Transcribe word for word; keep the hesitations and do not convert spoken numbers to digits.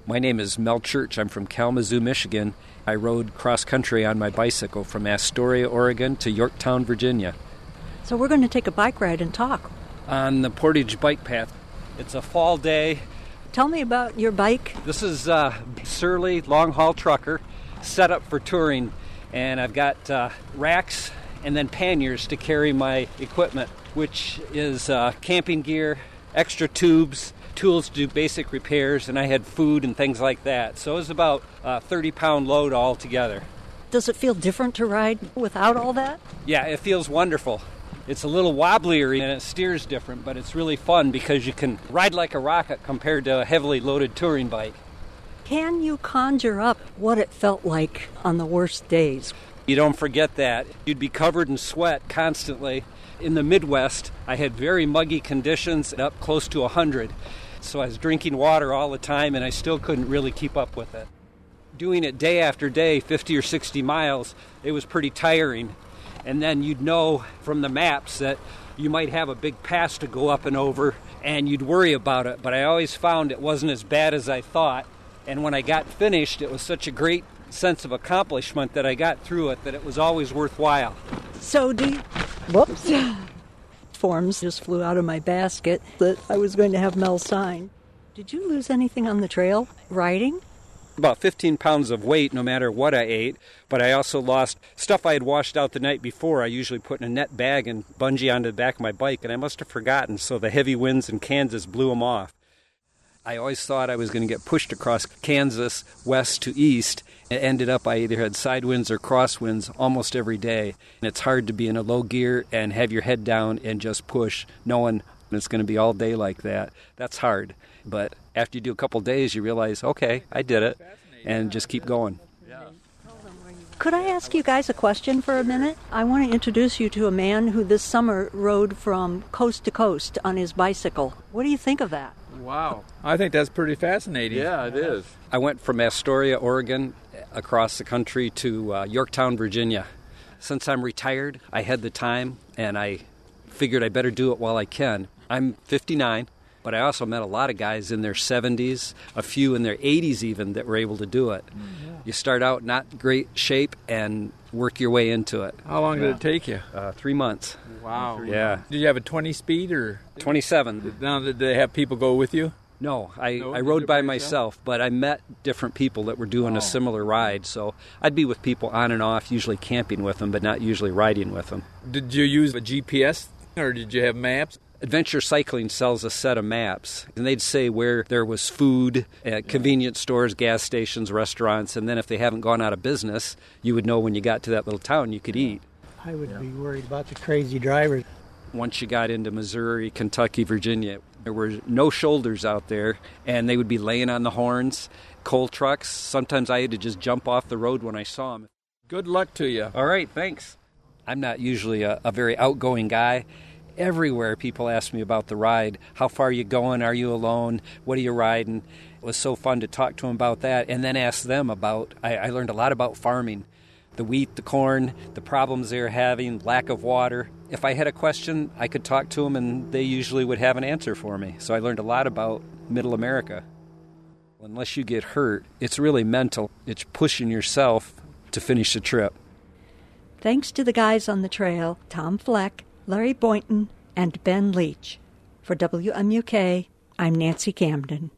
My name is Mel Church. I'm from Kalamazoo, Michigan. I rode cross-country on my bicycle from Astoria, Oregon to Yorktown, Virginia. So we're going to take a bike ride and talk. On the Portage Bike Path. It's a fall day. Tell me about your bike. This is a Surly long-haul trucker set up for touring. And I've got uh, racks and then panniers to carry my equipment, which is uh, camping gear, extra tubes, tools to do basic repairs, and I had food and things like that. So it was about a thirty-pound load altogether. Does it feel different to ride without all that? Yeah, it feels wonderful. It's a little wobblier and it steers different, but it's really fun because you can ride like a rocket compared to a heavily loaded touring bike. Can you conjure up what it felt like on the worst days? You don't forget that. You'd be covered in sweat constantly. In the Midwest, I had very muggy conditions, up close to one hundred. So I was drinking water all the time, and I still couldn't really keep up with it. Doing it day after day, fifty or sixty miles, it was pretty tiring. And then you'd know from the maps that you might have a big pass to go up and over, and you'd worry about it. But I always found it wasn't as bad as I thought. And when I got finished, it was such a great sense of accomplishment that I got through it that it was always worthwhile. So do you... Whoops. Forms just flew out of my basket that I was going to have Mel sign. Did you lose anything on the trail riding? About fifteen pounds of weight no matter what I ate, but I also lost stuff I had washed out the night before. I usually put in a net bag and bungee onto the back of my bike, and I must have forgotten, so the heavy winds in Kansas blew them off. I always thought I was going to get pushed across Kansas west to east. It ended up I either had side winds or crosswinds almost every day. And it's hard to be in a low gear and have your head down and just push, knowing it's going to be all day like that. That's hard. But after you do a couple days, you realize, okay, I did it, and just keep going. Could I ask you guys a question for a minute? I want to introduce you to a man who this summer rode from coast to coast on his bicycle. What do you think of that? Wow. I think that's pretty fascinating. Yeah, it is. I went from Astoria, Oregon, across the country to uh, Yorktown, Virginia. Since I'm retired, I had the time, and I figured I better do it while I can. I'm fifty-nine, but I also met a lot of guys in their seventies, a few in their eighties even, that were able to do it. Mm, yeah. You start out not great shape and work your way into it. How long yeah. did it take you? Uh, three months. Wow. Yeah. Did you have a twenty speed or? twenty-seven. Now, did they have people go with you? No, I, no, I rode by yourself? myself, but I met different people that were doing oh. a similar ride. So I'd be with people on and off, usually camping with them, but not usually riding with them. Did you use a G P S or did you have maps? Adventure Cycling sells a set of maps, and they'd say where there was food at convenience stores, gas stations, restaurants, and then if they haven't gone out of business, you would know when you got to that little town you could eat. I would yeah. be worried about the crazy drivers. Once you got into Missouri, Kentucky, Virginia, there were no shoulders out there, and they would be laying on the horns, coal trucks. Sometimes I had to just jump off the road when I saw them. Good luck to you. All right, thanks. I'm not usually a, a very outgoing guy. Everywhere people ask me about the ride. How far are you going? Are you alone? What are you riding? It was so fun to talk to them about that and then ask them about, I, I learned a lot about farming. The wheat, the corn, the problems they're having, lack of water. If I had a question, I could talk to them and they usually would have an answer for me. So I learned a lot about Middle America. Unless you get hurt, it's really mental. It's pushing yourself to finish the trip. Thanks to the guys on the trail, Tom Fleck, Larry Boynton, and Ben Leach. For W M U K, I'm Nancy Camden.